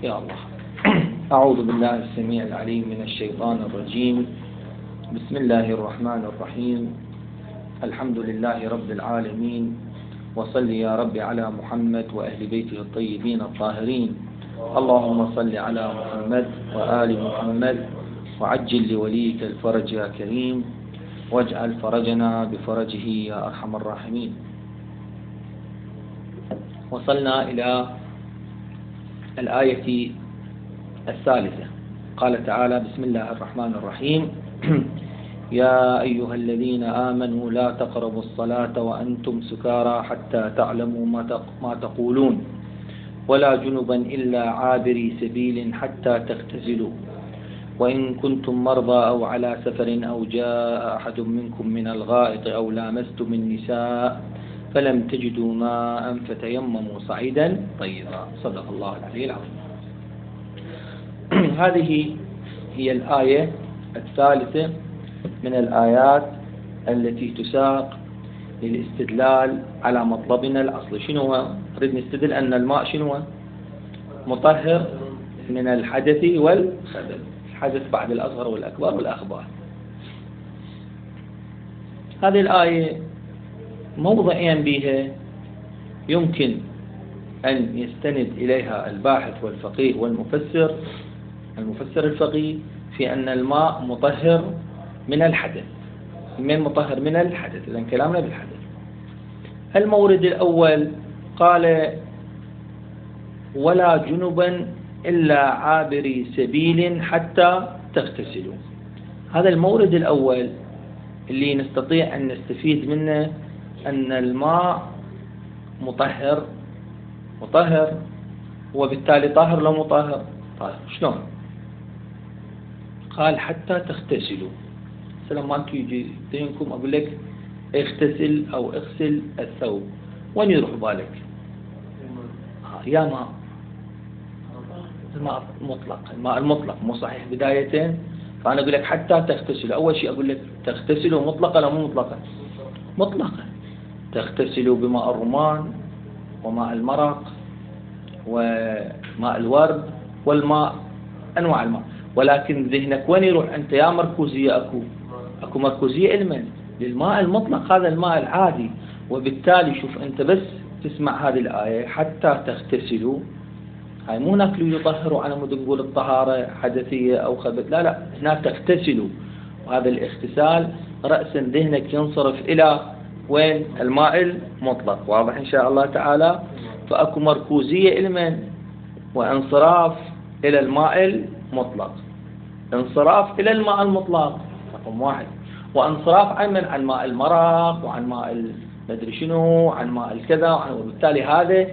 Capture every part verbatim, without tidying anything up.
يا الله. أعوذ بالله السميع العليم من الشيطان الرجيم. بسم الله الرحمن الرحيم. الحمد لله رب العالمين، وصل يا رب على محمد وأهل بيته الطيبين الطاهرين. اللهم صل على محمد وآل محمد، وعجل لوليك الفرج يا كريم، واجعل فرجنا بفرجه يا أرحم الراحمين. وصلنا إلى الآية الثالثة. قال تعالى: بسم الله الرحمن الرحيم. يا أيها الذين آمنوا لا تقربوا الصلاة وأنتم سكارى حتى تعلموا ما تقولون ولا جنبا إلا عابري سبيل حتى تغتسلوا وإن كنتم مرضى أو على سفر أو جاء أحد منكم من الغائط أو لامستم النساء فلم تجدوا ماء فتيمموا صعيدا طيبا. صدق الله العلي العظيم. هذه هي الآية الثالثة من الآيات التي تساق للاستدلال على مطلبنا الأصلي. شنو هو؟ نريد نستدل أن الماء شنو هو؟ مطهر من الحدث والخبث، الحدث بعد الأصغر والأكبر والأخبار. هذه الآية موضعيا بها يمكن أن يستند إليها الباحث والفقيه والمفسر المفسر الفقيه في أن الماء مطهر من الحدث. من مطهر من الحدث؟ إذن كلامنا بالحدث. المورد الأول قال: ولا جنبا إلا عابري سبيل حتى تغتسلوا. هذا المورد الأول اللي نستطيع أن نستفيد منه أن الماء مطهر مطهر وبالتالي طاهر لو مطهر طاهر. شلون؟ قال: حتى تغتسلوا. لما أنتم يجي يدينكم أقول لك اغتسل أو اغسل الثوب، وين يروح بالك؟ آه يا ماء الماء مطلق، الماء المطلق مو صحيح بداية. فأنا أقول لك حتى تغتسلوا. أول شيء أقول لك تغتسلوا مطلقة لا مو مطلقة؟ مطلقة. تغتسلوا بماء الرمان وماء المرق وماء الورد والماء، أنواع الماء. ولكن ذهنك وين يروح أنت؟ يا مركوزية أكو أكو مركوزية علما للماء المطلق، هذا الماء العادي. وبالتالي شوف أنت بس تسمع هذه الآية حتى تغتسلوا، هاي مو هناك يطهروا على مود نقول الطهارة حدثية أو خبث، لا لا، هناك تغتسلوا. وهذا الاغتسال رأسا ذهنك ينصرف إلى وين؟ الماء المطلق. واضح إن شاء الله تعالى؟ فأكو مركوزية علما وانصراف إلى الماء المطلق. انصراف إلى الماء المطلق رقم واحد، وانصراف عن من؟ عن ماء المرق وعن ماء المدري شنو، عن ماء الكذا. وبالتالي هذا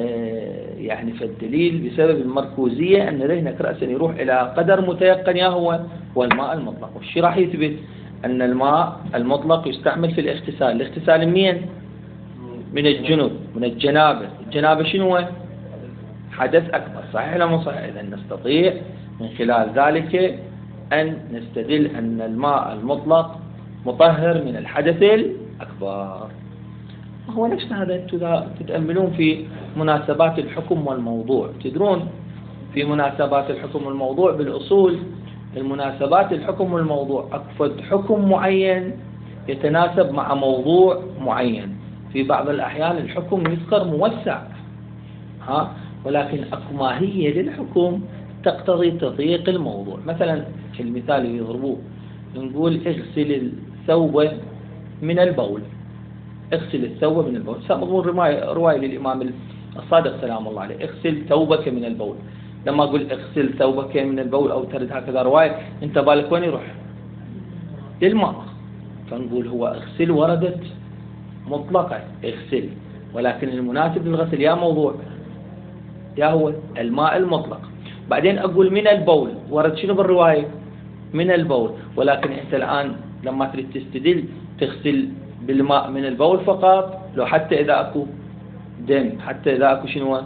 يعني فالدليل بسبب المركوزية أن ذهنك رأسا يروح إلى قدر متيقن يا هو هو الماء المطلق. والشيء راح يثبت أن الماء المطلق يستعمل في الاغتسال. الاغتسال منين؟ من الجنوب، من الجنابة. الجنابة شنو هو؟ حدث أكبر. صحيح ولا مو صحيح؟ إذا نستطيع من خلال ذلك أن نستدل أن الماء المطلق مطهر من الحدث الأكبر. هو نفس هذا أنتم تتأملون في مناسبات الحكم والموضوع. تدرون في مناسبات الحكم والموضوع بالأصول، المناسبات الحكم والموضوع أكفد حكم معين يتناسب مع موضوع معين. في بعض الأحيان الحكم يذكر موسع ها، ولكن أكو ماهية للحكم تقتضي تضييق الموضوع. مثلا في المثال اللي يضربوه نقول اغسل الثوب من البول. اغسل الثوب من البول. سأقول رواية, رواية للإمام الصادق سلام الله عليه: اغسل ثوبك من البول. لما أقول اغسل ثوبك من البول أو ترد هكذا رواية، أنت بالك وين يروح؟ للماء. فنقول هو اغسل وردت مطلقة اغسل، ولكن المناسب للغسل يا موضوع يا هو الماء المطلق. بعدين أقول من البول، ورد شنو بالرواية؟ من البول. ولكن أنت الآن لما تريد تستدل تغسل بالماء من البول فقط، لو حتى إذا أكو دم، حتى إذا أكو شنو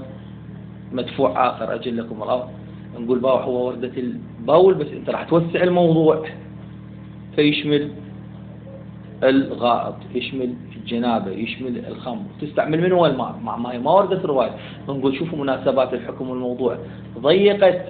مدفوع آخر أجل لكم الله، نقول باوح هو وردة البول، بس أنت راح توسع الموضوع فيشمل الغائط، يشمل الجنابة، يشمل الخمر. تستعمل من هو الماء؟ مع ماء ما وردت رواية. نقول شوفوا مناسبات الحكم والموضوع، ضيقت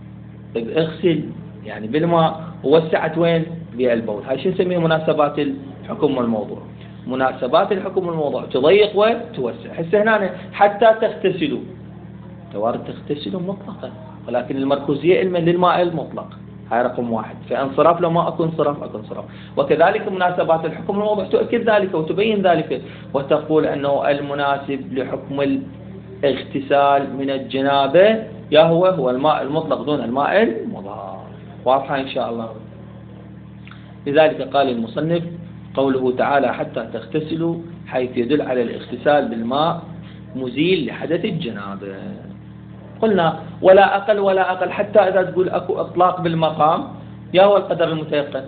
اغسل يعني بالماء، ووسعت وين؟ بالبول. هاي شو نسميه؟ مناسبات الحكم والموضوع. مناسبات الحكم والموضوع تضيق وتوسع. هسه هنا حتى تغتسلوا، توارد تغتسلوا مطلقا، ولكن المركوزية علما للماء المطلق. هاي رقم واحد. فانصراف لو ما اكو انصراف اكو انصراف. وكذلك مناسبات الحكم والموضوع تؤكد ذلك وتبين ذلك، وتقول انه المناسب لحكم الاغتسال من الجنابة يا هو هو الماء المطلق دون الماء المضاف. واضحة ان شاء الله. لذلك قال المصنف قوله تعالى حتى تغتسلوا، حيث يدل على الاغتسال بالماء مزيل لحدث الجنابة. قلنا ولا أقل ولا أقل، حتى إذا تقول أكو إطلاق بالمقام يا هو القدر المتيقن؟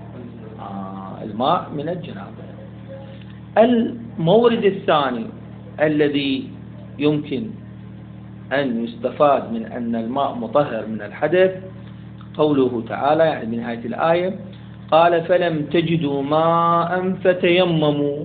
آه الماء من الجنابة. المورد الثاني الذي يمكن أن يستفاد من أن الماء مطهر من الحدث قوله تعالى، يعني بنهاية الآية قال فلم تجدوا ماء فتيمموا.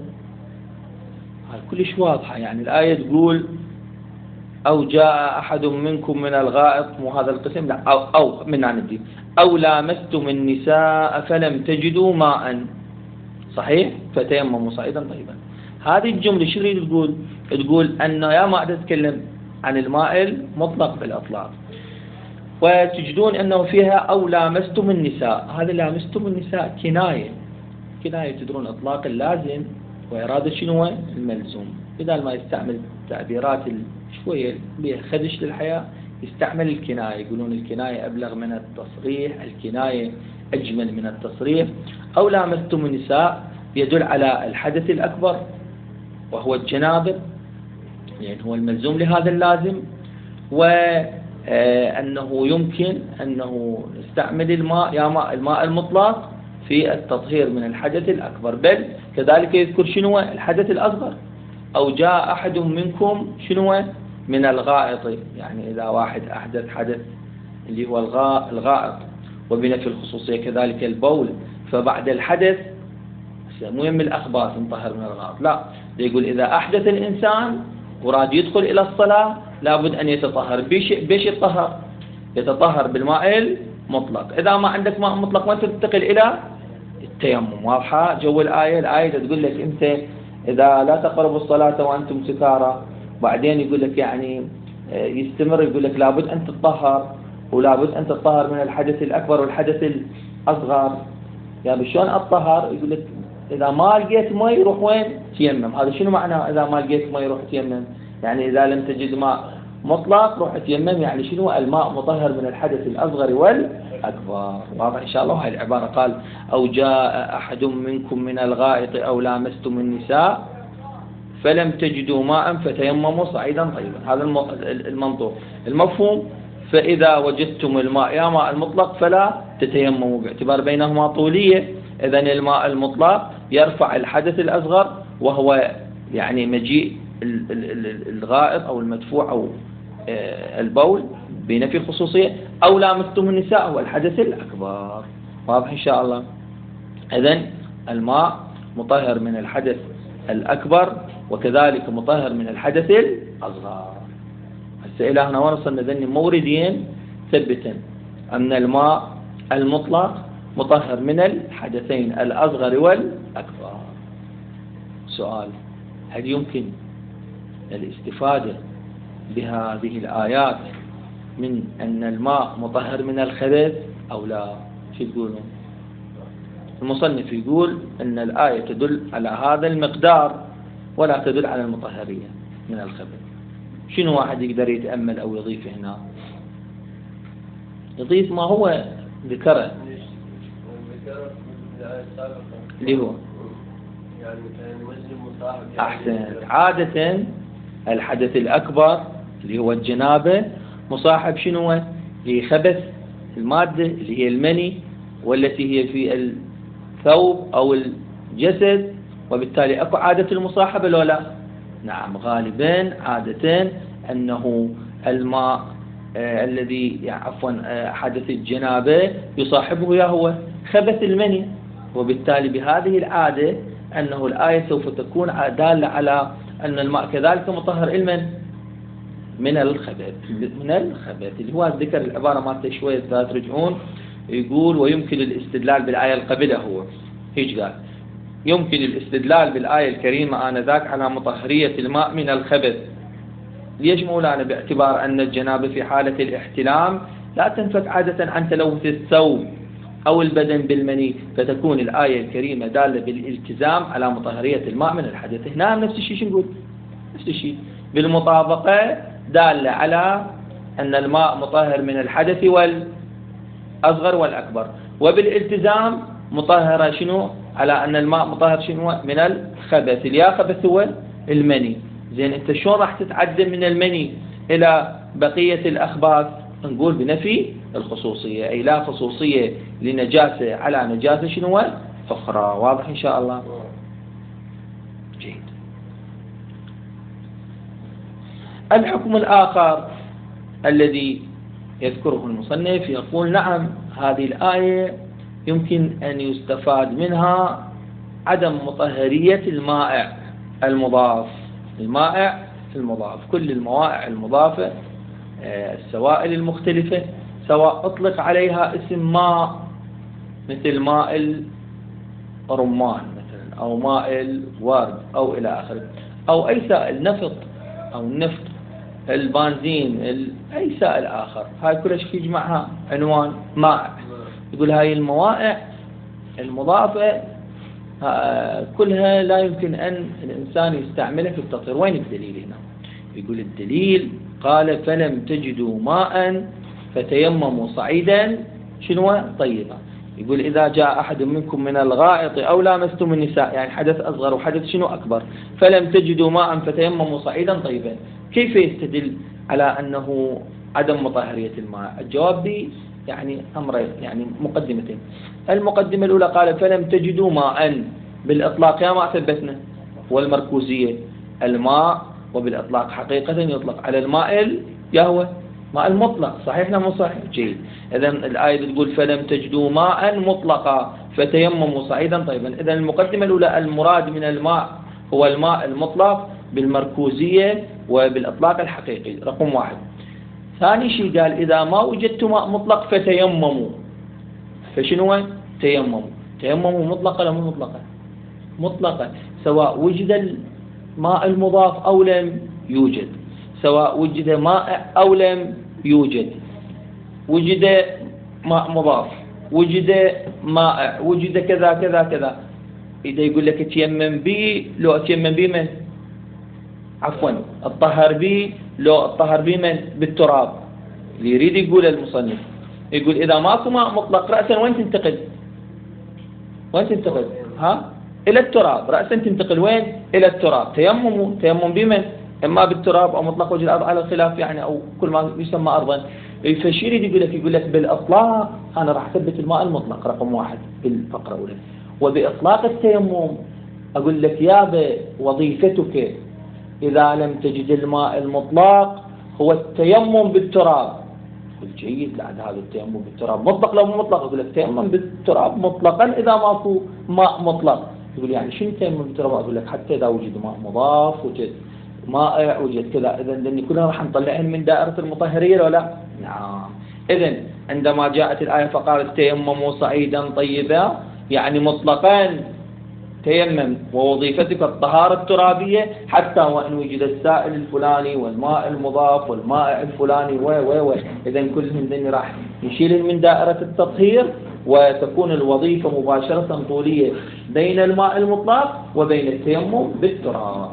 هاي كلش واضحة. يعني الآية تقول أو جاء أحد منكم من الغائط، مو هذا القسم، لا، أو, أو من عن الدين، أو لامستم النساء فلم تجدوا ماء صحيح فتيمموا صعيدا طيبا. هذه الجملة شو تريد تقول؟ تقول أنه يا ما تتكلم عن الماء المطلق بالإطلاق، وتجدون أنه فيها أو لامستم النساء. هذا لامستم النساء كناية، كناية تدرون إطلاق اللازم وإرادة شنو الملزوم. بدل ما يستعمل تعبيرات شوية بها خدش للحياة يستعمل الكناية. يقولون الكناية أبلغ من التصريح، الكناية أجمل من التصريح. أو لامستم النساء يدل على الحدث الأكبر وهو الجنابة، يعني هو الملزوم لهذا اللازم، وأنه يمكن أنه نستعمل الماء يا ماء الماء المطلق في التطهير من الحدث الأكبر. بل كذلك يذكر شنو الحدث الأصغر، أو جاء أحد منكم شنو من الغائط، يعني إذا واحد أحدث حدث اللي هو الغائط، وبنفي الخصوصية كذلك البول. فبعد الحدث مو يم الأخباث نطهر من الغائط، لا، يقول إذا أحدث الإنسان وراد يدخل إلى الصلاة لابد أن يتطهر. بيش, بيش يتطهر؟ يتطهر بالماء المطلق. إذا ما عندك ماء مطلق وأنت تنتقل إلى التيمم. واضحة جو الآية؟ الآية تقول لك أنت إذا لا تقربوا الصلاة وأنتم سكارى، بعدين يقول لك يعني يستمر، يقول لك لابد أن تتطهر، ولابد أن تتطهر من الحدث الأكبر والحدث الأصغر. يعني شلون أتطهر؟ يقول لك إذا ما لقيت ماء يروح وين؟ تيمم. هذا شنو معناه إذا ما لقيت ماء يروح تيمم؟ يعني إذا لم تجد ماء مطلق روح تيمم، يعني شنو؟ الماء مطهر من الحدث الأصغر والأكبر. واضح إن شاء الله؟ هاي العبارة قال أو جاء أحد منكم من الغائط أو لامستم النساء فلم تجدوا ماء فتيمموا صعيدا طيبا. هذا المنطوق. المفهوم فإذا وجدتم الماء يا ماء المطلق فلا تتيمموا، باعتبار بينهما طولية. إذن الماء المطلق يرفع الحدث الأصغر وهو يعني مجيء الغائط أو المدفوع أو البول بنفي الخصوصية، أو لامستم النساء هو الحدث الأكبر. واضح إن شاء الله؟ إذن الماء مطهر من الحدث الأكبر وكذلك مطهر من الحدث الأصغر. هسه إلى هنا وصلنا ذني موردين ثبتا أن الماء المطلق مطهر من الحدثين الأصغر والأكبر. سؤال: هل يمكن الاستفادة بهذه الآيات من أن الماء مطهر من الخبث أو لا؟ شو تقولون؟ المصنف يقول أن الآية تدل على هذا المقدار ولا تدل على المطهرية من الخبث. شنو واحد يقدر يتأمل أو يضيف هنا؟ يضيف ما هو ذكره اللي هو أحسن. عادة الحدث الأكبر اللي هو الجنابة مصاحب شنو؟ لخبث المادة اللي هي المني، والتي هي في الثوب أو الجسد، وبالتالي أكو عادة المصاحبة لو لا؟ نعم، غالبا عادة أنه الماء آه الذي يعني عفوا آه حدث الجنابة يصاحبه يا هو خبث المني. وبالتالي بهذه العادة أنه الآية سوف تكون دالة على أن الماء كذلك مطهر المن من الخبث من الخبث اللي هو ذكر العبارة مالته شوية ترجعون. يقول ويمكن الاستدلال بالآية القبلة، هو هيج قال يمكن الاستدلال بالآية الكريمة آنذاك على مطهرية الماء من الخبث. ليش مولانا؟ باعتبار أن الجنابة في حالة الاحتلام لا تنفك عادة عن تلوث الثوب أو البدن بالمني، فتكون الآية الكريمة دالة بالالتزام على مطهرية الماء من الحدث. هنا نفس الشيء شو نقول؟ نفس الشيء بالمطابقة دالة على أن الماء مطهر من الحدث والأصغر والأكبر، وبالالتزام مطهرة شنو؟ على أن الماء مطهر شنو؟ من الخبث. اليا خبث هو المني. زين أنت شلون راح تتعدى من المني إلى بقية الأخباث؟ نقول بنفي الخصوصية، أي لا خصوصية لنجاسة على نجاسة شنو أخرى. واضح إن شاء الله؟ جيد. الحكم الآخر الذي يذكره المصنف يقول نعم هذه الآية يمكن أن يستفاد منها عدم مطهرية المائع المضاف. المائع المضاف، كل الموائع المضافة، السوائل المختلفة، سواء أطلق عليها اسم ماء مثل ماء الرمان مثلا أو ماء الورد أو إلى آخره، أو أي سائل نفط أو النفط، البنزين، أي سائل آخر، هاي كلها شيء يجمعها عنوان مائع. يقول هاي الموائع المضافة كلها لا يمكن أن الإنسان يستعملها في التطهير. وين الدليل هنا؟ يقول الدليل قال فلم تجدوا ماء فتيمموا صعيدا شنو طيبا. يقول إذا جاء أحد منكم من الغائط أو لامستم النساء، يعني حدث أصغر وحدث شنو أكبر، فلم تجدوا ماء فتيمموا صعيدا طيبا، كيف يستدل على أنه عدم مطهرية الماء؟ الجواب دي يعني أمرين، يعني مقدمتين. المقدمة الأولى قال فلم تجدوا ماء بالإطلاق، يا ما ثبتنا والمركوزية الماء، وبالإطلاق حقيقة يطلق على الماء يهوى ماء المطلق، صحيح لا مو صحيح؟ جيد. إذن الآية بتقول فلم تجدوا ماء مطلقا فتيمموا صعيدا طيبا. إذن المقدمة الأولى المراد من الماء هو الماء المطلق بالمركوزية وبالإطلاق الحقيقي، رقم واحد. ثاني شيء قال إذا ما وجدت ماء مطلق فتيمموا، فشنو تيمموا؟ تيمموا مطلقة ولا مو مطلقة؟ مطلقة، سواء وجد الماء المضاف أو لم يوجد، سواء وجد ماء أو لم يوجد، وجد ماء مضاف، وجد ماء، وجد كذا كذا كذا. إذا يقول لك تيمم بي، لو تيمم بي من عفوا الطهر بي، لو الطهر بي من بالتراب. اللي يريد يقول المصنف يقول إذا ماكو ماء مطلق رأسا وين تنتقل؟ وين تنتقل؟ ها؟ إلى التراب، رأسا تنتقل وين؟ إلى التراب. تيمم تيمم بمن؟ إما بالتراب أو مطلق وجه الأرض على الخلاف يعني، أو كل ما يسمى أرضا. فالشيء يقول لك يقول لك بالإطلاق أنا راح أثبت الماء المطلق رقم واحد بالفقرة الأولى، وبإطلاق التيمم أقول لك يا وظيفتك إذا لم تجد الماء المطلق هو التيمم بالتراب. جيد، لا هذا التيمم بالتراب مطلق لو مو مطلق؟ أقول لك تيمم بالتراب مطلقا إذا ماكو ماء مطلق. يقول يعني شنو تيمم بالتراب؟ أقول لك حتى إذا وجد ماء مضاف، وجد مائع، وجد كذا، إذا لأن كلها راح نطلعهم من دائرة المطهرية ولا؟ نعم. إذا عندما جاءت الآية فقالت تيمموا صعيدا طيبا، يعني مطلقا تيمم ووظيفتك الطهارة الترابية، حتى وإن وجد السائل الفلاني والماء المضاف والمائع الفلاني و و و إذا كلهم ذني راح نشيل من دائرة التطهير، وتكون الوظيفة مباشرة طولية بين الماء المطلق وبين التيمم بالتراب.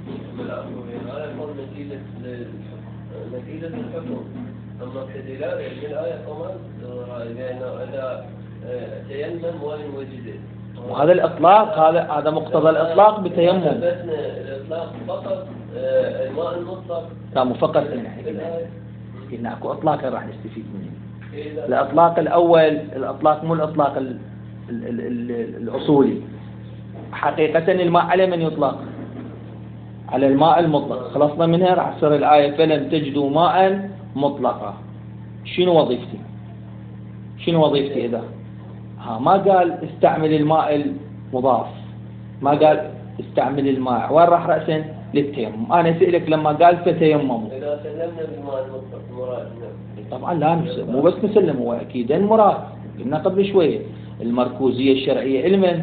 نتيجة الحكم، أما كدلالة من الآية كمان لأنه إذا تيمم ولم وجد، وهذا الإطلاق، هذا هذا مقتضى الإطلاق بتيمم. الإطلاق فقط الماء المطلق. لا مو فقط، قلنا اكو إطلاق راح نستفيد منه. الإطلاق الأول الإطلاق مو الإطلاق ال ال ال ال الأصولي. حقيقة الماء على من يطلق؟ على الماء المطلق. خلصنا منها راح تصير الآية فلم تجدوا ماء مطلقا. شنو وظيفتي؟ شنو وظيفتي إذا؟ ها ما قال استعمل الماء المضاف، ما قال استعمل الماء، وين راح رأسا للتيمم. أنا أسألك لما قال فتيمموا، إذا سلمنا بالماء المطلق مراد طبعا لا نسلم، مو بس نسلم، هو أكيد المراد قلنا قبل شوية المركوزية الشرعية علما.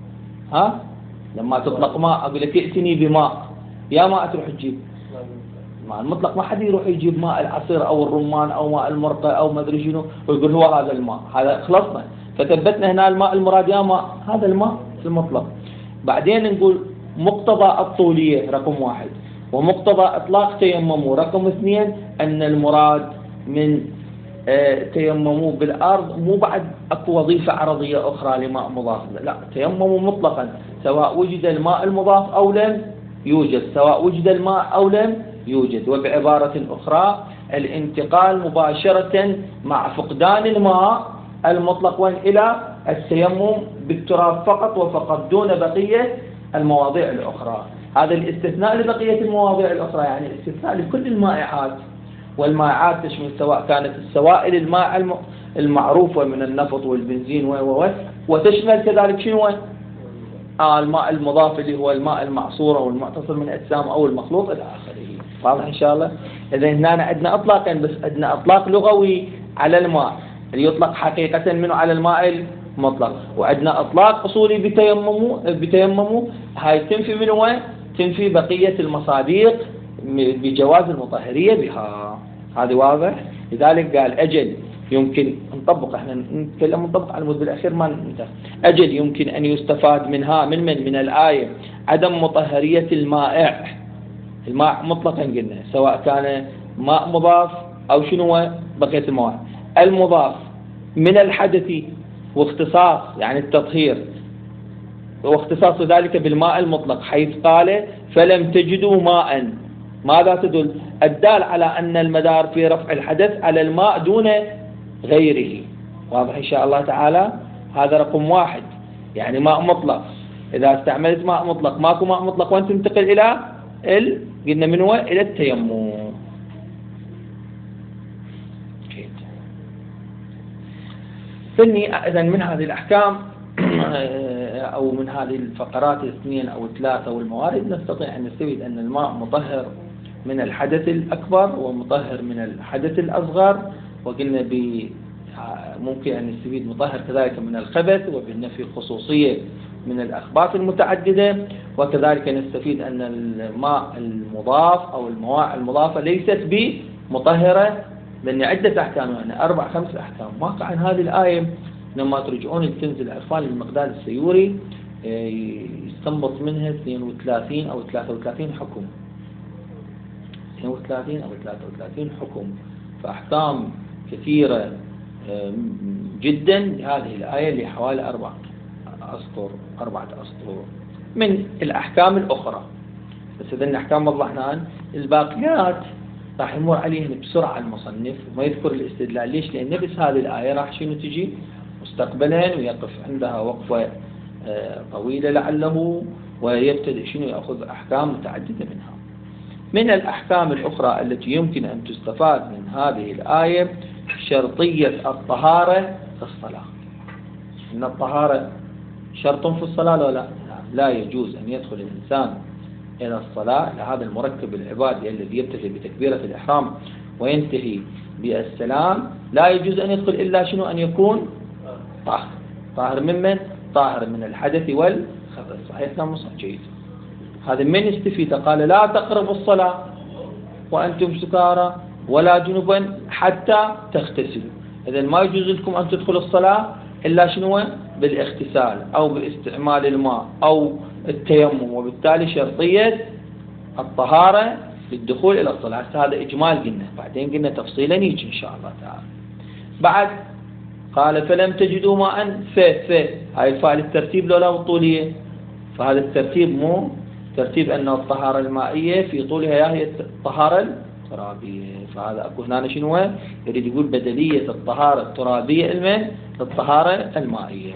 ها لما تطلق ماء أقول لك ائتني بماء، يا ماء تروح تجيب ماء المطلق، ما حد يروح يجيب ماء العصير أو الرمان أو ماء المرقة أو ما أدري شنو ويقول هو هذا الماء، هذا خلصنا. فثبتنا هنا الماء المراد يا ماء هذا الماء المطلق. بعدين نقول مقتضى الطولية رقم واحد، ومقتضى إطلاق تيمموا رقم اثنين، أن المراد من اه تيمموا بالأرض مو بعد أكو وظيفة عرضية أخرى لماء مضاف، لا تيمموا مطلقا سواء وجد الماء المضاف أو لم يوجد، سواء وجد الماء أو لم يوجد. وبعبارة أخرى الانتقال مباشرة مع فقدان الماء المطلق وين إلى التيمم بالتراب فقط وفقط دون بقية المواضيع الأخرى. هذا الاستثناء لبقية المواضيع الأخرى، يعني الاستثناء لكل المائعات، والمائعات تشمل سواء كانت السوائل الماء المعروفة من النفط والبنزين و وتشمل كذلك شنو آه الماء المضاف اللي هو الماء المعصور أو المعتصر من أجسام أو المخلوط إلى آخره. واضح إن شاء الله؟ إذا هنا عندنا إطلاقا، بس عندنا إطلاق لغوي على الماء اللي يطلق حقيقة منه على الماء المطلق، وعندنا إطلاق أصولي بتيمموا بتيمموا هاي تنفي من وين؟ تنفي بقية المصادق بجواز المطهرية بها. هذه واضح؟ لذلك قال أجل يمكن نطبق، احنا نتكلم نطبق على المذ الأخير ما ننتهي. أجل يمكن أن يستفاد منها من من من الآية عدم مطهرية المائع، الماء مطلقا قلنا سواء كان ماء مضاف أو شنو بقية المواد المضاف من الحدث واختصاص يعني التطهير، واختصاص ذلك بالماء المطلق حيث قال فلم تجدوا ماء. ماذا تدل؟ الدال على أن المدار في رفع الحدث على الماء دون غيره. واضح إن شاء الله تعالى؟ هذا رقم واحد، يعني ماء مطلق. إذا استعملت ماء مطلق ماكو ماء مطلق وأنت تنتقل إلى ال قلنا منه إلى التيمم. ثاني إذا من هذه الأحكام أو من هذه الفقرات الاثنين أو الثلاثة والموارد نستطيع أن نستفيد أن الماء مطهر من الحدث الأكبر ومطهر من الحدث الأصغر، وقلنا ممكن أن نستفيد مطهر كذلك من الخبث، وبالنفي خصوصية من الأخباث المتعددة، وكذلك نستفيد أن الماء المضاف أو المواع المضافة ليست بمطهرة، لأن عدة أحكام يعني أربع خمس أحكام. واقع عن هذه الآية لما ترجعون الكنز العرفان للمقداد السيوري يستنبط منها اثنين وثلاثين أو ثلاثة وثلاثين حكم، اثنين وثلاثين أو ثلاثة وثلاثين حكم، فأحكام كثيرة جدا لهذه الآية اللي حوالي أربعة أسطر أربعة أسطر من الأحكام الأخرى. بس إذا الأحكام وضحنا الباقيات راح يمر عليهن بسرعة المصنف وما يذكر الاستدلال. ليش؟ لأن نفس هذه الآية راح شنو تجي مستقبلا ويقف عندها وقفة طويلة لعله ويبتدئ شنو يأخذ أحكام متعددة منها. من الأحكام الأخرى التي يمكن أن تستفاد من هذه الآية شرطية الطهارة في الصلاة. إن الطهارة شرط في الصلاة لا لا لا يجوز أن يدخل الإنسان إلى الصلاة لهذا المركب العبادي الذي يبتدئ بتكبيرة الإحرام وينتهي بالسلام، لا يجوز أن يدخل إلا شنو أن يكون طاهر. طاهر من من؟ طاهر من الحدث والخبث. صحيح كلام جيد. هذا من استفيد قال لا تقربوا الصلاة وأنتم سكارى ولا جنبا حتى تغتسلوا. إذا ما يجوز لكم أن تدخلوا الصلاة إلا شنو؟ بالاغتسال أو باستعمال الماء أو التيمم، وبالتالي شرطية الطهارة للدخول إلى الصلاة. هذا إجمال قلنا، بعدين قلنا تفصيلا يجي إن شاء الله تعالى. بعد قال فلم تجدوا ماء ف ف هاي الفاء للترتيب لولا والطولية، فهذا الترتيب مو ترتيب أن الطهارة المائية في طولها هي الطهارة الترابية، فهذا أكو هنا شنو يريد يقول بدلية الطهارة الترابية الماء للطهارة المائية.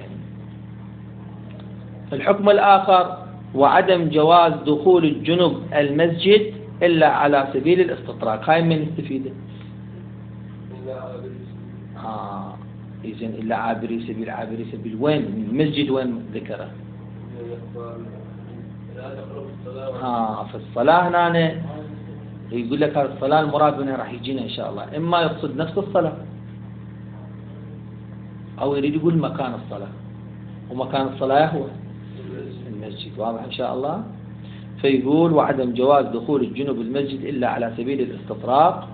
الحكم الآخر وعدم جواز دخول الجنب المسجد إلا على سبيل الاستطراق. هاي من نستفيده؟ آه إذن إلا عابري سبيل عابري سبيل وين المسجد وين ذكره؟ ها في الصلاة هنا يقول لك هذه الصلاة المراد منها راح يجينا إن شاء الله، إما يقصد نفس الصلاة أو يريد يقول مكان الصلاة، ومكان الصلاة هو المسجد. واضح إن شاء الله. فيقول وعدم جواز دخول الجنوب المسجد إلا على سبيل الاستطراق.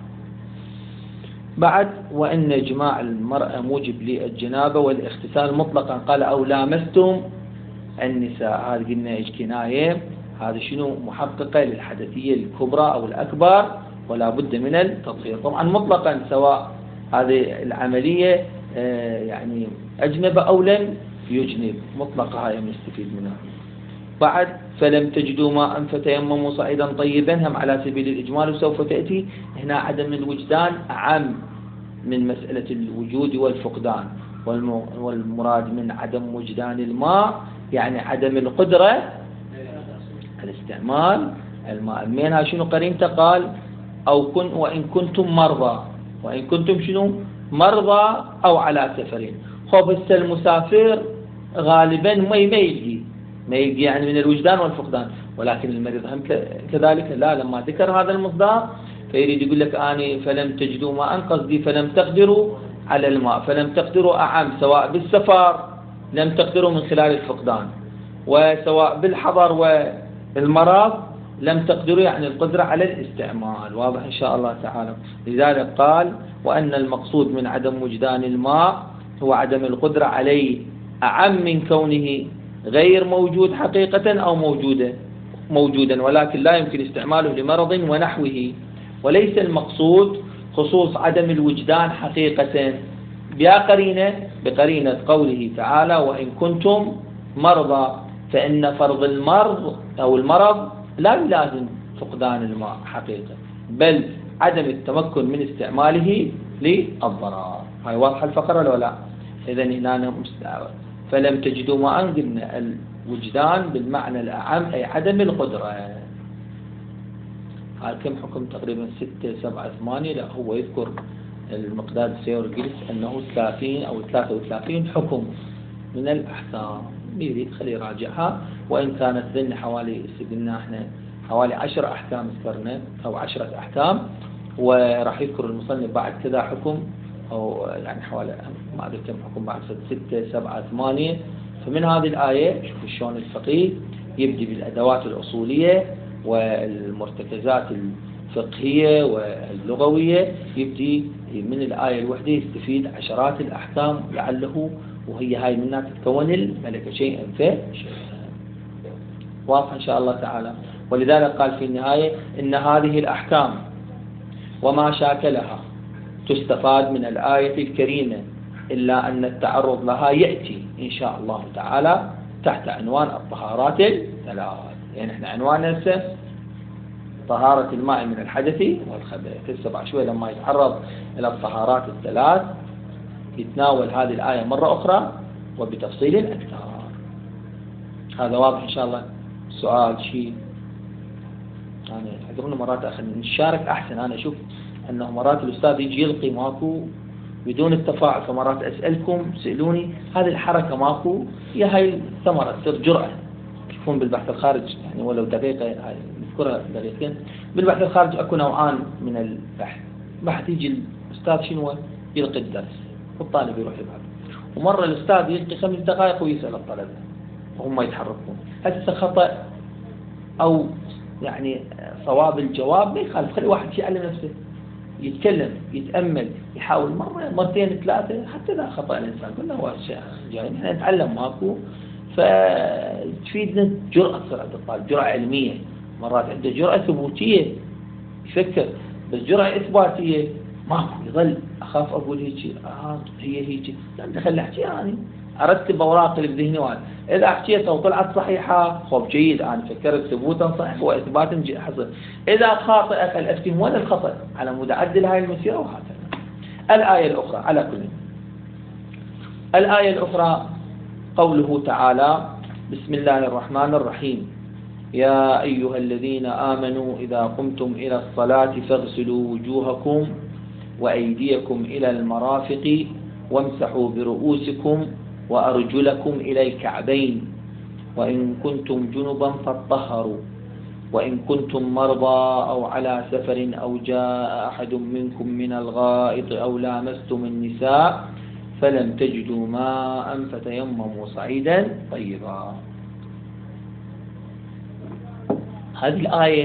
بعد وإن إجماع المرأة موجب للجنابة والاغتسال مطلقا، قال أو لامستم النساء. هذه قلنا إيش كناية، هذا شنو محققة للحدثية الكبرى أو الأكبر، ولا بد من التطهير طبعا مطلقا، سواء هذه العملية يعني أجنب أو لم يجنب، مطلقة هاي نستفيد منها. بعد فلم تجدوا ماء فتيمموا صعيدا طيبا، هم على سبيل الإجمال وسوف تأتي هنا. عدم الوجدان أعم من مسألة الوجود والفقدان، والمراد من عدم وجدان الماء يعني عدم القدرة الاستعمال الماء. منها شنو قرينته؟ قال أو كن وإن كنتم مرضى، وإن كنتم شنو مرضى أو على سفرين. خب هسه المسافر غالبا ما يجي ما يجي يعني من الوجدان والفقدان، ولكن المريض هم كذلك لا. لما ذكر هذا المصداق فيريد يقول لك آني فلم تجدوا ماء، قصدي فلم تقدروا على الماء، فلم تقدروا أعم، سواء بالسفر لم تقدروا من خلال الفقدان، وسواء بالحضر والمرض لم تقدروا يعني القدرة على الاستعمال. واضح إن شاء الله تعالى. لذلك قال وأن المقصود من عدم وجدان الماء هو عدم القدرة عليه أعم من كونه غير موجود حقيقة أو موجودة موجودا ولكن لا يمكن استعماله لمرض ونحوه، وليس المقصود خصوص عدم الوجدان حقيقة بقرينة بقرينة قوله تعالى وإن كنتم مرضى، فإن فرض المرض أو المرض لا يلازم فقدان الماء حقيقة، بل عدم التمكن من استعماله للضرر. هاي واضحة الفقرة ولا لا؟ إذن هنا مستعار فلم تجدوا ماء، قلنا الوجدان بالمعنى الأعم أي عدم القدرة. هاي كم حكم تقريبا ستة سبعة ثمانية، لا هو يذكر المقداد سيورجلس أنه ثلاثين أو ثلاثة وثلاثين حكم من الأحكام، يريد خليه يراجعها. وإن كانت ذن حوالي قلنا احنا حوالي عشر أحكام ذكرنا أو عشرة أحكام، وراح يذكر المصنف بعد كذا حكم أو يعني حوالي ما أدري كم حكم بعد ستة سبعة ثمانية. فمن هذه الآية شوف شلون الفقيه يبدي بالأدوات الأصولية والمرتكزات الفقهية واللغوية، يبدي من الآية الوحدة يستفيد عشرات الأحكام لعله وهي هاي منها تتكون الملكة شيئا فشيئا. واضح إن شاء الله تعالى. ولذلك قال في النهاية إن هذه الأحكام وما شاكلها تستفاد من الآية الكريمة، إلا أن التعرض لها يأتي إن شاء الله تعالى تحت عنوان الطهارات الثلاث. يعني احنا عنواننا هسه طهارة الماء من الحدث والخبث. هسه بعد شوي لما يتعرض إلى الطهارات الثلاث يتناول هذه الآية مرة أخرى وبتفصيل أكثر. هذا واضح إن شاء الله. سؤال شيء يعني حضرنا مرات أخذ نشارك أحسن. أنا أشوف أنه مرات الأستاذ يجي يلقي ماكو بدون التفاعل، فمرات أسألكم سألوني هذه الحركة ماكو، يا هاي ثمرة تصير جرأة تكون بالبحث الخارج يعني ولو دقيقة هاي نذكرها دقيقتين. بالبحث الخارج أكو نوعان من البحث، بحث يجي الأستاذ شنو يلقي الدرس والطالب يروح يبحث، ومرة الأستاذ يلقي خمس دقائق ويسأل الطلبة وهم يتحركون. هسه خطأ أو يعني صواب الجواب ما يخالف، خلي واحد يعلم نفسه يتكلم يتأمل يحاول مرة مرتين ثلاثة، حتى ذا خطأ الإنسان قلنا هو جاي نحن نتعلم ماكو، فتفيدنا جرأة تصير عند الطالب، جرأة علمية. مرات عنده جرأة ثبوتية يفكر، بس جرأة إثباتية ماكو، يظل أخاف أقول هيك آه هي هيك، لا خلي أحكي يعني أرتب أوراقي بذهني وعلى إذا أحكيتها وطلعت صحيحة خب جيد، أنا فكرت ثبوتا صحيح وإثباتا حصل. إذا خاطئة فالأفتهم ولا الخطأ على مود أعدل هاي المسيرة وهكذا. الآية الأخرى على كل الآية الأخرى قوله تعالى بسم الله الرحمن الرحيم يا أيها الذين آمنوا إذا قمتم إلى الصلاة فاغسلوا وجوهكم وأيديكم إلى المرافق وامسحوا برؤوسكم وأرجلكم إلى الكعبين وإن كنتم جنبا فاطهروا وإن كنتم مرضى أو على سفر أو جاء أحد منكم من الغائط أو لامستم النساء فلم تجدوا ماء فتيمموا صعيدا طيبا. هذه الآية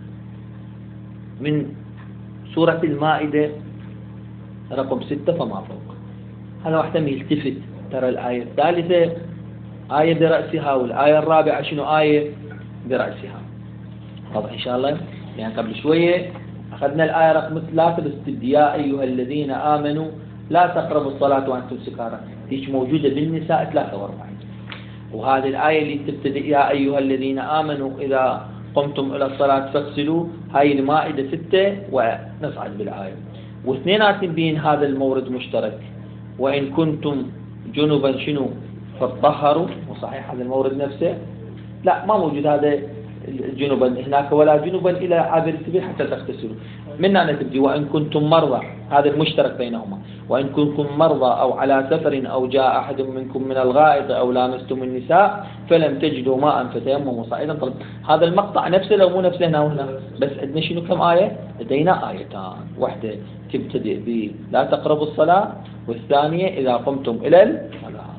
من سورة المائدة رقم ستة فما فوق. هذا واحدة يلتفت، ترى الآية الثالثة آية برأسها والآية الرابعة شنو آية برأسها. طبعا إن شاء الله يعني قبل شوية أخذنا الآية رقم ثلاثة باستبداء يا أيها الذين آمنوا لا تقربوا الصلاة وأنتم سكارى، هيك موجودة بالنساء ثلاثة وأربعين. وهذه الآية اللي تبتدئ يا أيها الذين آمنوا إذا قمتم إلى الصلاة فاغسلوا، هاي المائدة ستة ونصعد بالآية. واثنينات بين هذا المورد مشترك، وإن كنتم جنبا شنو فاطهروا، وصحيح هذا المورد نفسه لا ما موجود هذا جنبا هناك ولا جنبا إلى عابر السبيل حتى تغتسلوا. من هنا تبدي وإن كنتم مرضى، هذا المشترك بينهما، وإن كنتم مرضى أو على سفر أو جاء أحد منكم من الغائط أو لامستم النساء فلم تجدوا ماء فتيمموا صعيدا طيبا. هذا المقطع نفسه لو مو نفسه هنا وهنا، بس عندنا شنو كم آية؟ لدينا آيتان، واحدة تبتدئ ب لا تقربوا الصلاة، والثانية إذا قمتم إلى الصلاة.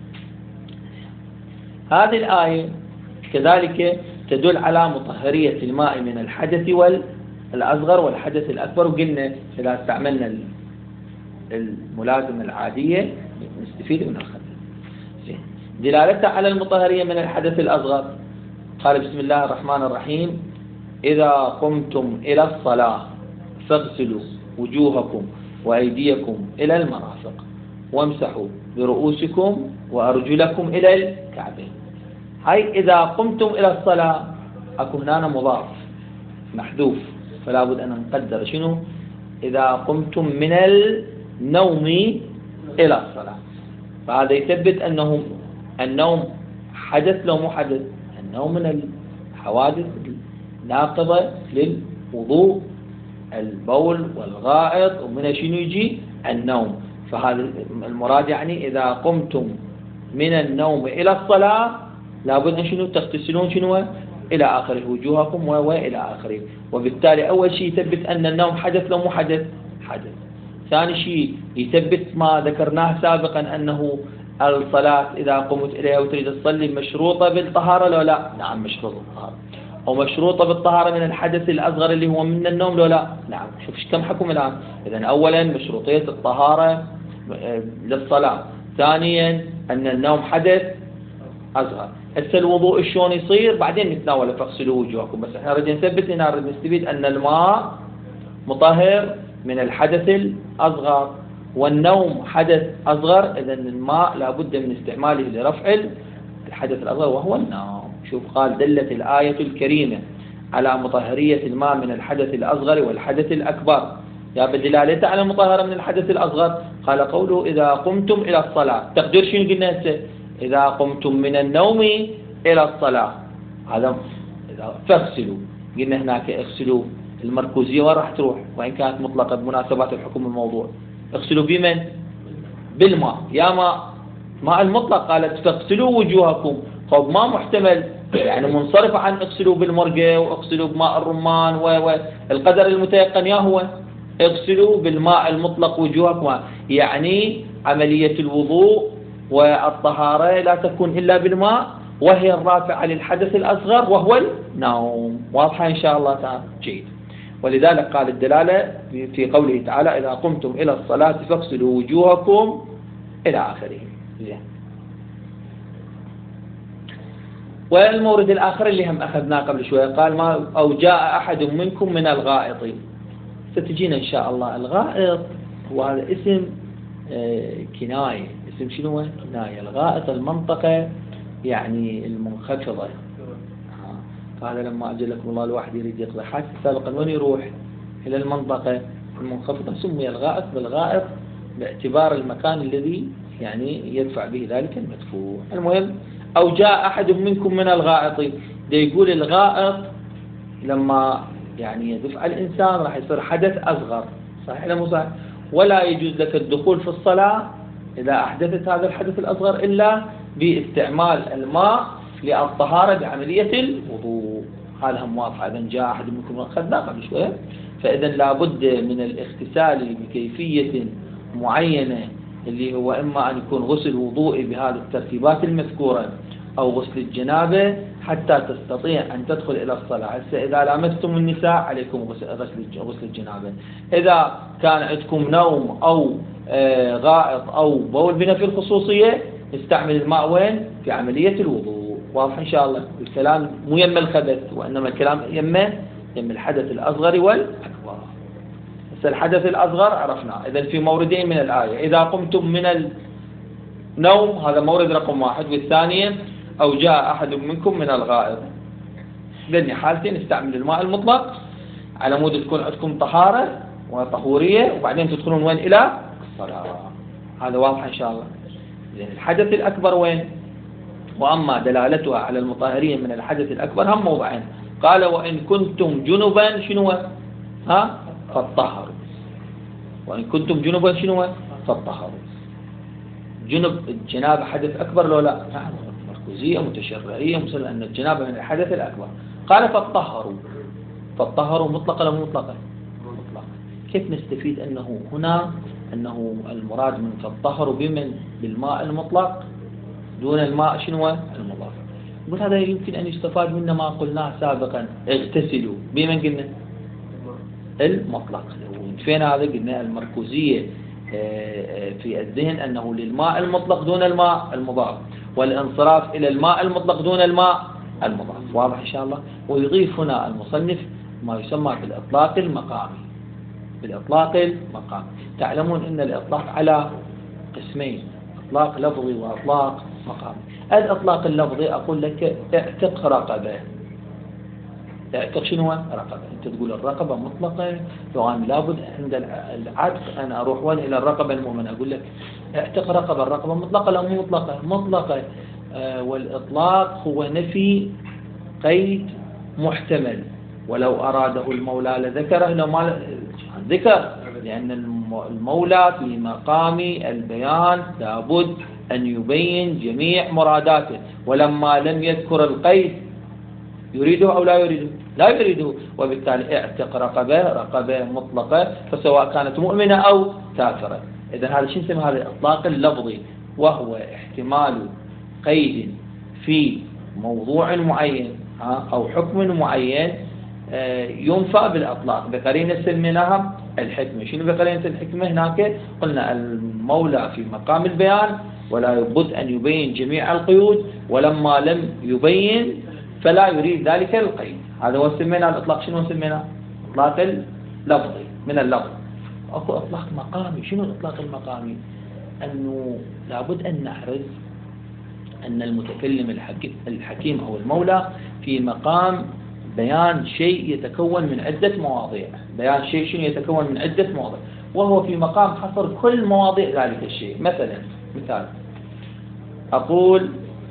هذه الآية كذلك تدل على مطهرية الماء من الحدث والأصغر والحدث الأكبر. وقلنا إذا استعملنا الملازمة العادية نستفيد من الخبر. دلالتها على المطهرية من الحدث الأصغر قال بسم الله الرحمن الرحيم إذا قمتم إلى الصلاة فاغسلوا وجوهكم وأيديكم إلى المرافق وامسحوا برؤوسكم وأرجلكم إلى الكعبين. هاي إذا قمتم إلى الصلاة أكو هنا مضاف محذوف، فلا بد أن نقدر شنو إذا قمتم من النوم إلى الصلاة. فهذا يثبت أنه النوم حدث لو مو حدث. النوم من الحوادث الناقضة للوضوء، البول والغائط، ومن شنو يجي النوم. فهذا المراد يعني إذا قمتم من النوم إلى الصلاة لابد أن شنو تغتسلون شنو إلى آخره وجوهكم وإلى آخره. وبالتالي أول شيء يثبت أن النوم حدث لو مو حدث حدث. ثاني شيء يثبت ما ذكرناه سابقا أنه الصلاة إذا قمت إليها وتريد تصلي مشروطة بالطهارة لو لا؟ نعم مشروطة بالطهارة. أو مشروطة بالطهارة من الحدث الأصغر اللي هو من النوم لو لا؟ نعم. شوف كم حكم الآن. إذن أولا مشروطية الطهارة للصلاة، ثانيا أن النوم حدث أصغر. هسه الوضوء شلون يصير بعدين نتناوله فاغسلوا وجوهكم، بس احنا نريد نثبت هنا نريد نستفيد أن الماء مطهر من الحدث الأصغر والنوم حدث أصغر، إذن الماء لابد من استعماله لرفع الحدث الأصغر وهو النوم. شوف قال دلت الآية الكريمة على مطهرية الماء من الحدث الأصغر والحدث الأكبر. يا بدلالته على المطهرة من الحدث الأصغر قال قوله إذا قمتم إلى الصلاة. تقدير شنو قلنا هسه؟ إذا قمتم من النوم إلى الصلاة، هذا فاغسلوا. قلنا هناك اغسلوا المركوزية وين راح تروح وإن كانت مطلقة بمناسبات الحكم الموضوع. اغسلوا بمن؟ بالماء. يا ماء ماء المطلق قالت فاغسلوا وجوهكم، طب ما محتمل يعني منصرف عن اغسلوا بالمرقة واغسلوا بماء الرمان والقدر المتيقن يا هو اغسلوا بالماء المطلق وجوهكم. يعني عملية الوضوء والطهارة لا تكون إلا بالماء، وهي الرافعة للحدث الأصغر وهو النوم. واضحة إن شاء الله تعالى؟ جيد. ولذلك قال الدلالة في قوله تعالى إذا قمتم إلى الصلاة فاغسلوا وجوهكم إلى آخره. زين. والمورد الآخر اللي هم أخذناه قبل شوية قال ما أو جاء أحد منكم من الغائط. ستجينا إن شاء الله. الغائط وهذا اسم كناية. اسم شنو؟ كناية. الغائط المنطقة يعني المنخفضة. هذا لما أجلكم الله الواحد يريد يقضي حاجة سابقا وين يروح؟ إلى المنطقة المنخفضة. سمي الغائط بالغائط باعتبار المكان الذي يعني يدفع به ذلك المدفوع. المهم أو جاء أحد منكم من الغائط، ده يقول الغائط لما يعني يدفع الإنسان راح يصير حدث أصغر، صحيح ولا مو صحيح؟ ولا يجوز لك الدخول في الصلاة إذا أحدثت هذا الحدث الأصغر إلا باستعمال الماء للطهارة بعملية الوضوء. هذا هم واضح. إذا جاء أحد منكم أخذنا قبل شوية، فإذا لابد من الاغتسال بكيفية معينة، اللي هو إما أن يكون غسل وضوئي بهذه الترتيبات المذكورة أو غسل الجنابة حتى تستطيع أن تدخل إلى الصلاة. هسه إذا لامستم النساء عليكم غسل الجنابة. إذا كان عندكم نوم أو آه غائط أو بول بنفي الخصوصية نستعمل الماء وين؟ في عملية الوضوء. واضح إن شاء الله؟ الكلام مو يم الخبث، وإنما الكلام يم يم الحدث الأصغر والأكبر. هسه الحدث الأصغر عرفنا. إذا في موردين من الآية: إذا قمتم من النوم، هذا مورد رقم واحد، والثانية أو جاء أحد منكم من الغائط. بين حالتين نستعمل الماء المطلق على مود تكون عندكم طهارة وطهورية، وبعدين تدخلون وين؟ إلى الصلاة. هذا واضح إن شاء الله. لأن الحدث الأكبر وين؟ وأما دلالتها على المطهرين من الحدث الأكبر هم موضعين. قال: وإن كنتم جنبا شنو؟ ها؟ فاطهروا. وإن كنتم جنبا شنو؟ فاطهروا. جنب الجنابة حدث أكبر لو لا؟ نعم، مركزية متشرعية مثل أن الجنابة من الحدث الأكبر. قال: فاطهروا. فاطهروا مطلقة ولا مطلقة؟ مطلقة. كيف نستفيد أنه هنا أنه المراد من فاطهروا بمن؟ بالماء المطلق دون الماء شنو؟ المضاف. نقول هذا يمكن أن يستفاد منه ما قلناه سابقا: اغتسلوا. بمن قلنا؟ المطلق. فين هذا؟ قلنا المركزية في الذهن أنه للماء المطلق دون الماء المضاف، والانصراف إلى الماء المطلق دون الماء المضاف. واضح إن شاء الله؟ ويضيف هنا المصنف ما يسمى بالإطلاق المقامي. بالإطلاق المقامي. تعلمون أن الإطلاق على قسمين: إطلاق لفظي وإطلاق مقامي. الإطلاق اللفظي أقول لك: اعتق رقبة. اعتق شنو؟ رقبة. أنت تقول الرقبة مطلقة، لو أنا لابد عند العتق أنا أروح وين؟ إلى الرقبة المؤمنة. أقول لك اعتق رقبة. الرقبة مطلقة لا مو مطلقة؟ مطلقة. آه والإطلاق هو نفي قيد محتمل، ولو أراده المولى لذكره، لو ما ذكر، لأن المولى في مقام البيان لابد أن يبين جميع مراداته، ولما لم يذكر القيد يريده أو لا يريده؟ لا يريده. وبالتالي اعتق رقبة، رقبة مطلقة، فسواء كانت مؤمنة أو كافرة. إذا هذا شو نسمى؟ هذا الإطلاق اللفظي، وهو احتمال قيد في موضوع معين أو حكم معين ينفى بالإطلاق بقرينة سميناها الحكمة. شنو بقرينة الحكمة هناك؟ قلنا المولى في مقام البيان ولا بد أن يبين جميع القيود، ولما لم يبين فلا يريد ذلك القيد. هذا هو سمينا الإطلاق. شنو سمينا؟ إطلاق اللفظي من اللفظ. أكو إطلاق مقامي. شنو الإطلاق المقامي؟ أنه لابد أن نحرز أن المتكلم الحكيم أو المولى في مقام بيان شيء يتكون من عدة مواضيع. بيان شيء شنو يتكون من عدة مواضيع، وهو في مقام حصر كل مواضيع ذلك الشيء. مثلا مثال أقول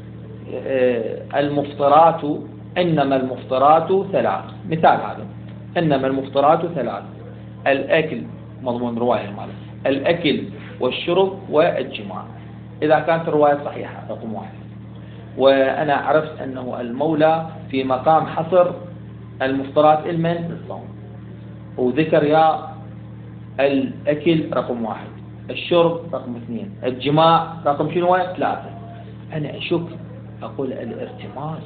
المفطرات، إنما المفطرات ثلاث. مثال هذا: إنما المفطرات ثلاث. الأكل، مضمون رواية ماله، الأكل والشرب والجماع. إذا كانت الرواية صحيحة رقم واحد. وأنا عرفت أنه المولى في مقام حصر المفطرات المن الصوم، وذكر يا الأكل رقم واحد، الشرب رقم اثنين، الجماع رقم شنو؟ ثلاثة. أنا أشك أقول الارتماس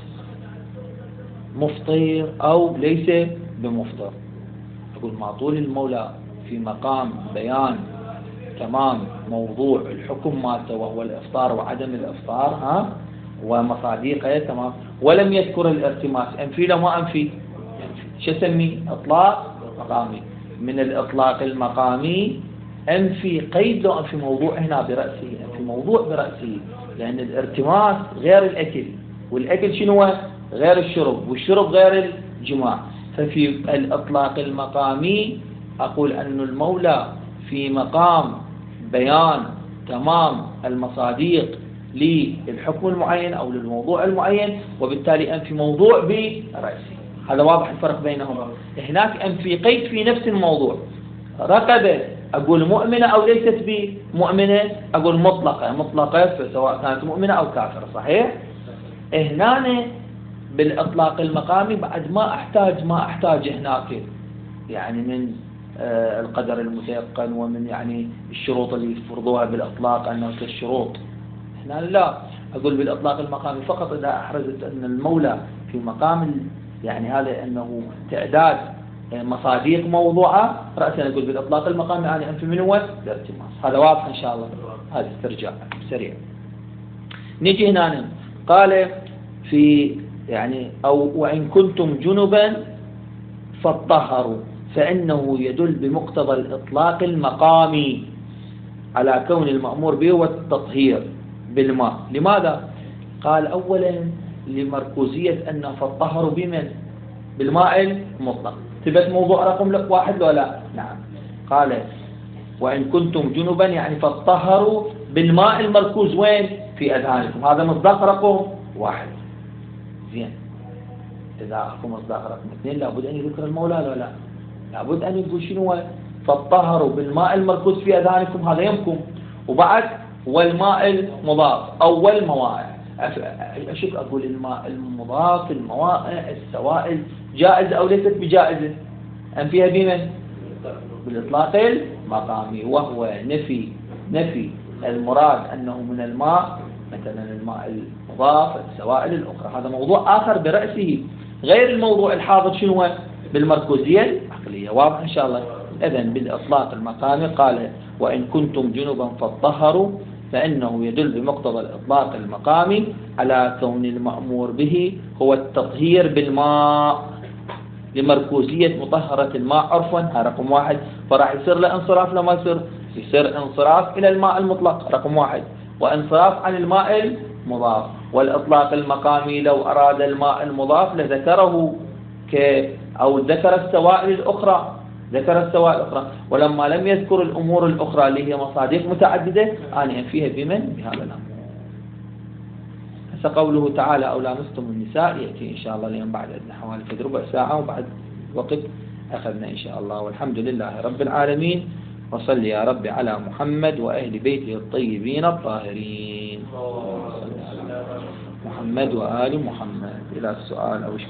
مفطر أو ليس بمفطر. أقول ما طول المولى في مقام بيان تمام موضوع الحكم مالته وهو الإفطار وعدم الإفطار ها ومصاديقه تمام، ولم يذكر الارتماس. أنفي له ما أنفي؟ شو اسميه؟ إطلاق مقامي. من الإطلاق المقامي أنفي قيد له أنفي موضوع هنا برأسه، أنفي موضوع برأسه، لأن الارتماس غير الأكل، والأكل شنو؟ غير الشرب، والشرب غير الجماع. ففي الإطلاق المقامي أقول أن المولى في مقام بيان تمام المصاديق للحكم المعين أو للموضوع المعين، وبالتالي أنفي موضوع برأسه. هذا واضح الفرق بينهما. هناك أنفي قيد في نفس الموضوع. رقبة أقول مؤمنة أو ليست بمؤمنة، أقول مطلقة مطلقة سواء كانت مؤمنة أو كافرة. صحيح؟ هنا بالإطلاق المقامي بعد ما أحتاج ما أحتاج هناك يعني من آه القدر المتيقن ومن يعني الشروط اللي يفرضوها بالإطلاق أنه كالشروط. هنا لا، أقول بالإطلاق المقامي فقط إذا أحرزت أن المولى في مقام يعني هذا أنه تعداد مصاديق موضوعة رأسا، أقول بالإطلاق المقامي يعني أنف من هو الالتماس. هذا واضح إن شاء الله. هذا استرجاع سريع. نجي هنا قال في يعني أو وإن كنتم جنبا فاطهروا، فإنه يدل بمقتضى الإطلاق المقامي على كون المأمور به والتطهير بالماء. لماذا؟ قال أولا لمركوزية أن فاطهروا بمن؟ بالماء المطلق. ثبت موضوع رقم واحد لو لا؟ نعم. قال وإن كنتم جنبا يعني فاطهروا بالماء المركوز وين؟ في أذهانكم. هذا مصداق رقم واحد. زين، إذا أخذ مصداق رقم اثنين لابد أن يذكر المولى لو لا؟ لابد أن يقول شنو؟ فاطهروا بالماء المركوز في أذهانكم. هذا يمكن. وبعد والماء المضاف أو الموائع. أشوف أقول الماء المضاف الموائع السوائل جائزة أو ليست بجائزة؟ أم فيها بمن؟ بالإطلاق المقامي، وهو نفي نفي المراد أنه من الماء مثلا الماء المضاف السوائل الأخرى. هذا موضوع آخر برأسه غير الموضوع الحاضر شنو بالمركوزية العقلية. واضح إن شاء الله. إذن بالإطلاق المقامي قال وإن كنتم جنبا فاطهروا، فإنه يدل بمقتضى الإطلاق المقامي على كون المأمور به هو التطهير بالماء لمركوزية مطهرة الماء عرفا. هذا رقم واحد. فراح يصير له انصراف لما يصير يصير انصراف إلى الماء المطلق رقم واحد، وانصراف عن الماء المضاف. والإطلاق المقامي لو أراد الماء المضاف لذكره ك أو ذكر السوائل الأخرى ذكر السوائل الأخرى ولما لم يذكر الأمور الأخرى اللي هي مصادق متعددة آنيا فيها بمن؟ بهذا الأمر. هسه قوله تعالى أو لامستم النساء يأتي إن شاء الله اليوم بعد عندنا حوالي ربع ساعة وبعد وقت أخذنا إن شاء الله. والحمد لله رب العالمين، وصل يا رب على محمد وأهل بيته الطيبين الطاهرين. محمد وآل محمد. إلى السؤال أو